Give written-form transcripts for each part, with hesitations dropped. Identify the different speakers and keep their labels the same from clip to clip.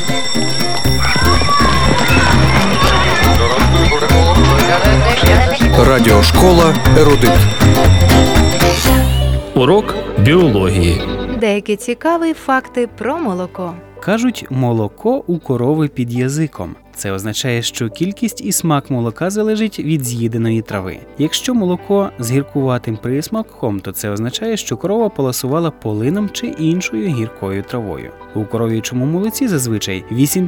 Speaker 1: Радіошкола «Ерудит».
Speaker 2: Урок біології.
Speaker 3: Деякі цікаві факти про молоко.
Speaker 4: Кажуть, молоко у корови під язиком. Це означає, що кількість і смак молока залежить від з'їденої трави. Якщо молоко з гіркуватим присмаком, то це означає, що корова поласувала полином чи іншою гіркою травою. У коров'ячому молоці зазвичай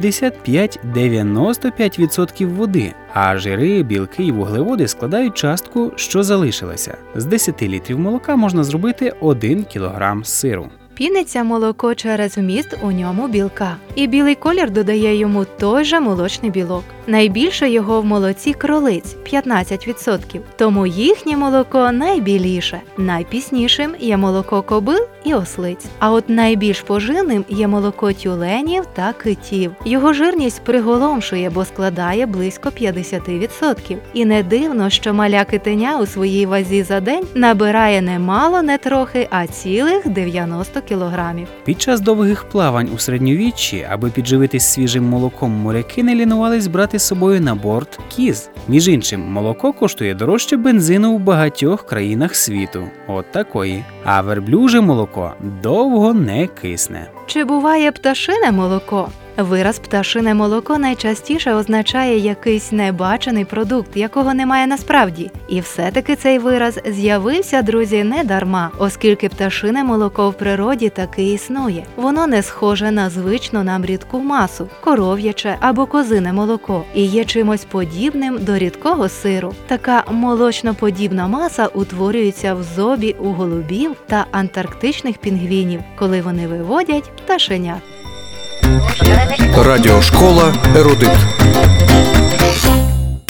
Speaker 4: 85-95% води, а жири, білки і вуглеводи складають частку, що залишилася. З 10 літрів молока можна зробити 1 кілограм сиру.
Speaker 3: Піниться молоко через вміст у ньому білка. І білий колір додає йому той же молочний білок. Найбільше його в молоці кролиць – 15%. Тому їхнє молоко найбіліше. Найпіснішим є молоко кобил і ослиць. А от найбільш поживним є молоко тюленів та китів. Його жирність приголомшує, бо складає близько 50%. І не дивно, що маля китеня у своїй вазі за день набирає не мало, не трохи, а цілих 90 кілограмів.
Speaker 4: Під час довгих плавань у середньовіччі, аби підживитись свіжим молоком, моряки не лінувались брати з собою на борт кіз. Між іншим, молоко коштує дорожче бензину у багатьох країнах світу. От такої. А верблюже молоко довго не кисне.
Speaker 3: Чи буває пташине молоко? Вираз «пташине молоко» найчастіше означає якийсь небачений продукт, якого немає насправді. І все-таки цей вираз з'явився, друзі, не дарма, оскільки пташине молоко в природі таки існує. Воно не схоже на звичну нам рідку масу – коров'яче або козине молоко, і є чимось подібним до рідкого сиру. Така молочноподібна маса утворюється в зобі у голубів та антарктичних пінгвінів, коли вони виводять пташенят.
Speaker 1: Радіошкола «Ерудит».